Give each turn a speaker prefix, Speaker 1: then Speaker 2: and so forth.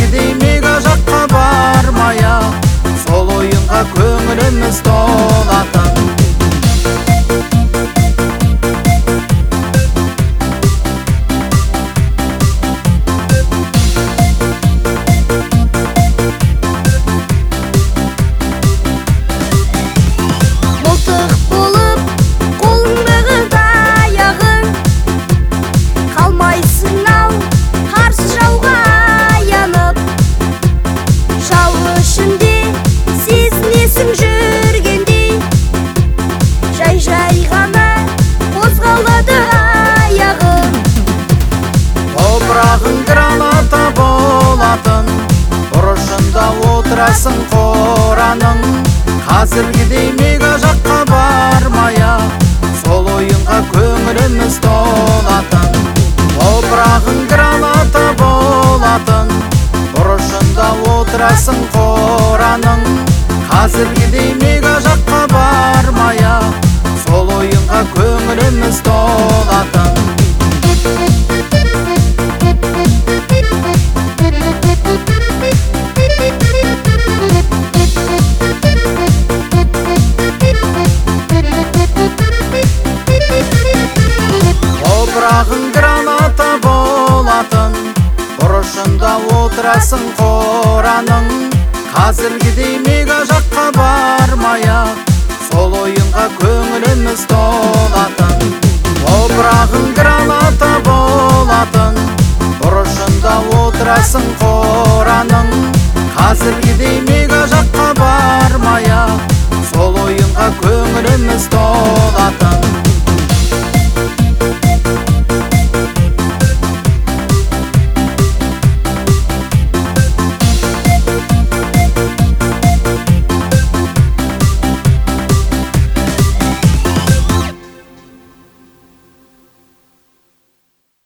Speaker 1: Қазіргідей мега жаққа бармай-ақ, сол ойынға көңіліміз толатын. Граната болатын, бұрышында отырасың қораның. Қазіргідей мега жаққа бармай-ақ, сол ойынға көңіліміз толатын. Топырағың граната болатын, бұрышында отырасың қораның. Қазіргідей мега жаққа бармай-ақ, сол ойынға көңіліміз толатын. Топырағың граната болатын, бұрышында отырасың қораның. Қазіргідей мега жаққа бармай-ақ, сол ойынға көңіліміз толатын. Топырағың граната болатын, бұрышында отырасың қораның. Қазіргідей мега жаққа бармай-ақ, сол ойынға көңіліміз толатын.